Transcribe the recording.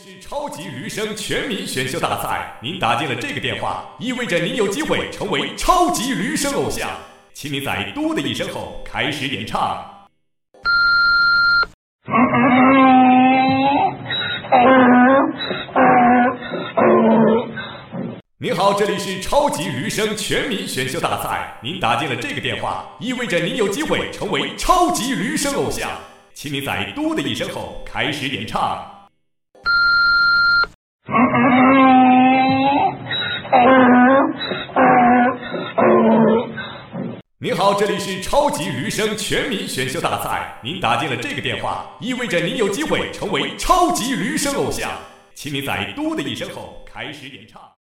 是超级驴声全民选秀大赛，您打进了这个电话，意味着您有机会成为超级驴声偶像。请您在嘟的一声后开始演唱。您好，这里是超级驴声全民选秀大赛，您打进了这个电话，意味着您有机会成为超级驴声偶像。请您在嘟的一声后开始演唱。您好，这里是超级驴声全民选秀大赛，您打进了这个电话，意味着您有机会成为超级驴声偶像。请您在嘟的一声后开始演唱。